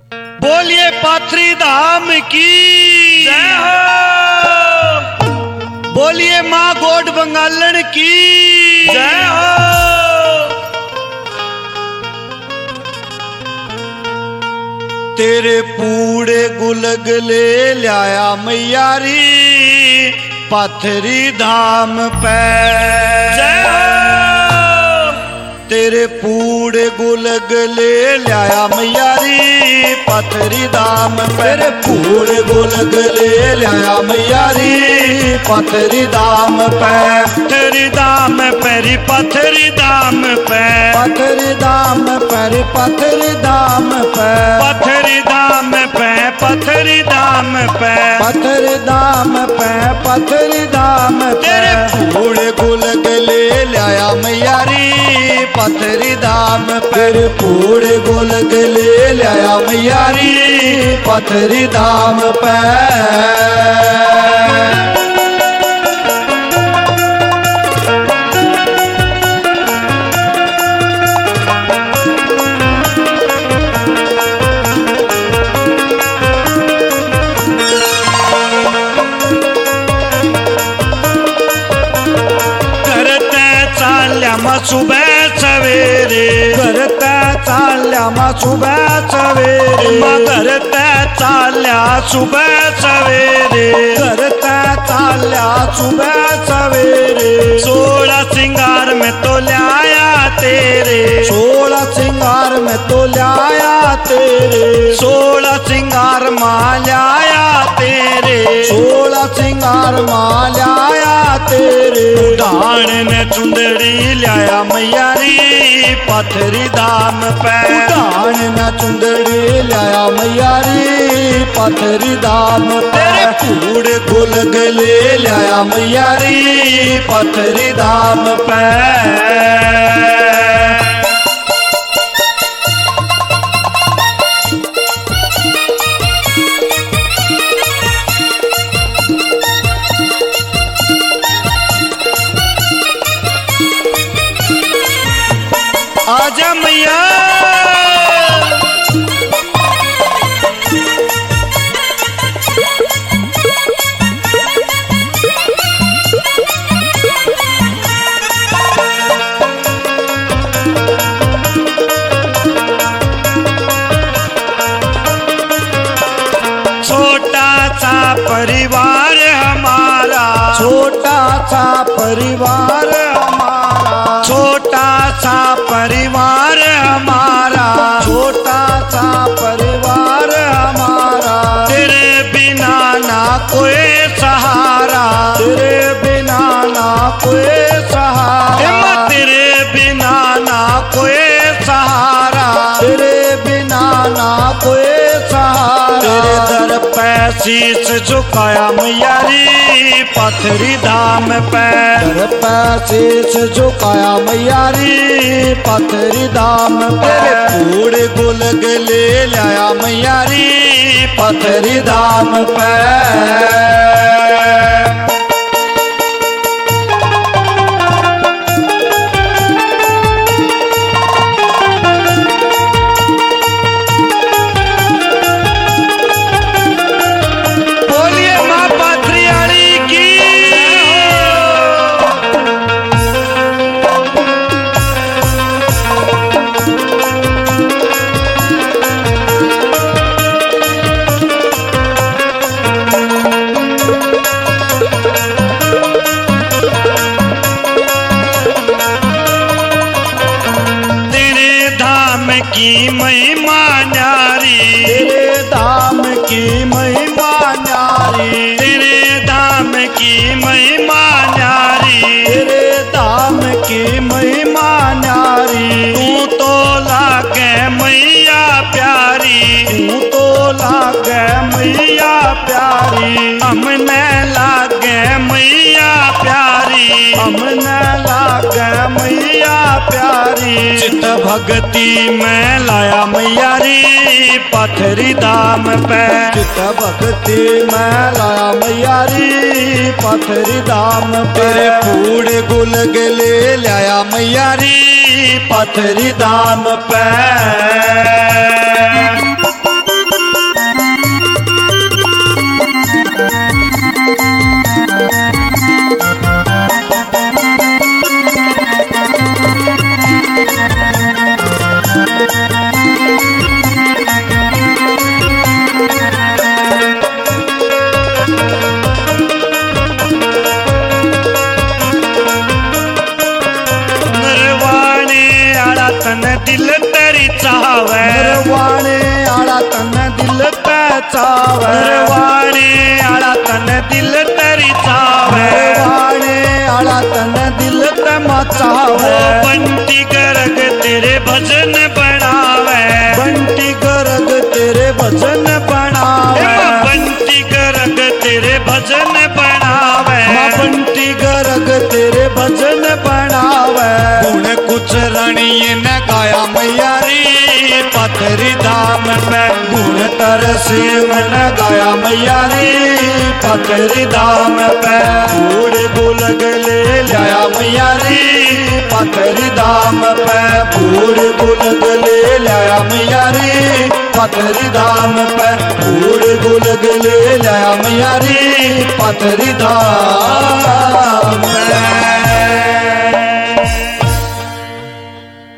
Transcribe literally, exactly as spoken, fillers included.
बोलिए पाथरी धाम की जय हो। बोलिए माँ गोड बंगालन की जय हो। तेरे पूड़े गुलगले लाया मैयारी पाथरी धाम पे जय हो। तेरे पूड़े गुलगले लाया मैयारी पाथरी धाम तेरे पूड़े गुलगले लाया मैयारी पाथरी धाम पे तेरी धाम पेरी पाथरी धाम पे पाथरी धाम पेरी पाथरी धाम पे पाथरी धाम पे पाथरी धाम पे पाथरी धाम पे पाथरी धाम तेरे पूड़े गुलगले लाया मैयारी पाथरी धाम तेरे पूड़े गुलगले लाया मैयारी पाथरी धाम पे सुबह सवेरे करता चाल्या मा सुबह सवेरे करता चाल्या सुबह सवेरे करता चाल्या सुबह सवेरे सोलह सिंगार में तो लाया तेरे सोलह सिंगार में तो लाया तेरे सोलह सिंगार माँ लाया तेरे सोलह सिंगार माँ लाया तेरे डाण ने चुंदड़ी लाया मैयारी पाथरी धाम पे डाण ने चुंदड़ी लाया मैयारी पाथरी धाम तेरे पूड़े गुलगले लाया मैयारी पाथरी धाम पे आजा मैया छोटा सा परिवार हमारा छोटा सा परिवार हमारा छोटा सा परिवार हमारा छोटा सा परिवार हमारा तेरे बिना ना कोई सहारा तेरे बिना ना कोई सहारा तेरे बिना ना कोई सहारा तेरे बिना ना कोई सहारा तेरे दर पे शीश झुकाया मैयारी पाथरी धाम पे दर पे शीश झुकाया मैयारी पाथरी धाम पे पूड़े गुलगले लाया मैयारी पाथरी धाम पे की महिमा न्यारी तेरे धाम की महिमा न्यारी तेरे धाम की महिमा न्यारी तेरे धाम की महिमा न्यारी तू तो लागे मैया प्यारी तू तो लागे मैया प्यारी हमने लागे मैया प्यारी हमने लागे मैया प्यारी चित भक्ति में लाया मैयारी पाथरी धाम पे चित भक्ति में लाया मैयारी पाथरी धाम तेरे पूड़े गुलगले लाया मैयारी पाथरी धाम पे तन दिल तेरी चावे नरवाणे आला तन दिल ते चावे नरवाणे आला तन दिल तेरी चावे नरवाणे आला तन दिल ते मचावे बंटी गरग तेरे भजन बनावे बंटी गरग तेरे भजन बनावे बंटी गरग तेरे भजन बनावे बंटी गरग तेरे भजन बनावे गुण कुछ रानी ने गाया मैया रे पथरी धाम में गुण तरसे मन गाया मैया रे पथरी धाम पे बूढ़ बुलग ले लाया मैया रे पथरी धाम पे बूढ़ बुलग ले लाया मैया रे पथरी धाम पे बूढ़ बुलग ले लाया मैया रे पथरी धाम